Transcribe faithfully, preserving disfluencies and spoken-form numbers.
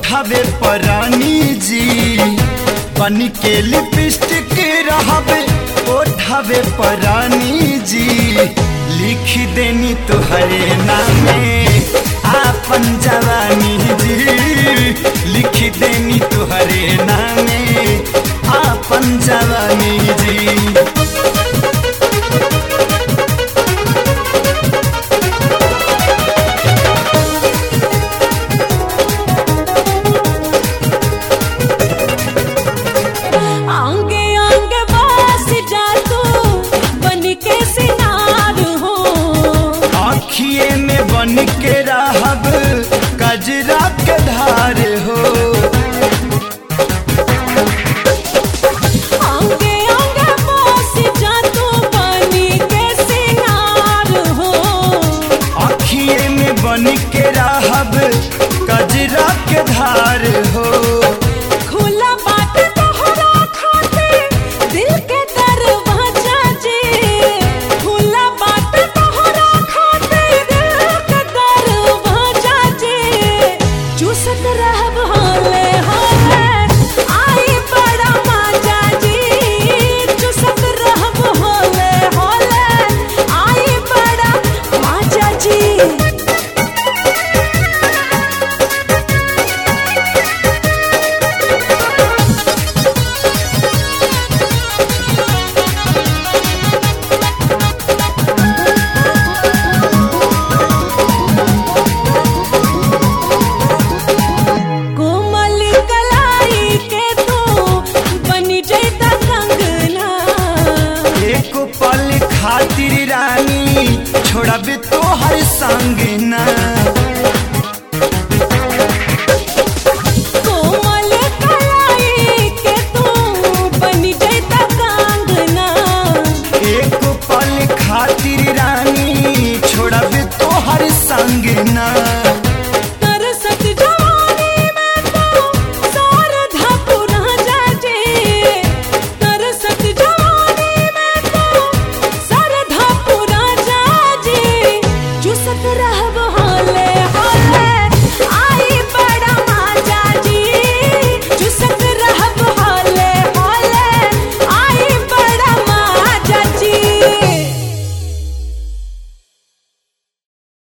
ओठावे परानी जी बन के लिपस्टिक रहबे ओठावे परानी जी लिख देनी तुहरे नामे आपन जवानी जी लिख देनी तुहरे नामे आपन जवानी जी। बन के रहब कजरा के धार हो आंगे आंगे बस जा तू बनी के सिंगार हो आँखिए में बन के रहब कजरा के धार हो खुला बात तोहरा खातिर दिल के दरवाजा जी खुला बात तोहरा खातिर दिल के दरवाजा जी चूसत रहब होले होले आई बड़ा मजा जी चूसत रहब होले होले आई बड़ा मजा जी। खातिर रानी छोड़ब तो हर संग ना कोमल कलाई के तू बनी जैता कंगना एक पल खातिर रानी छोड़ब तो हर संग ना।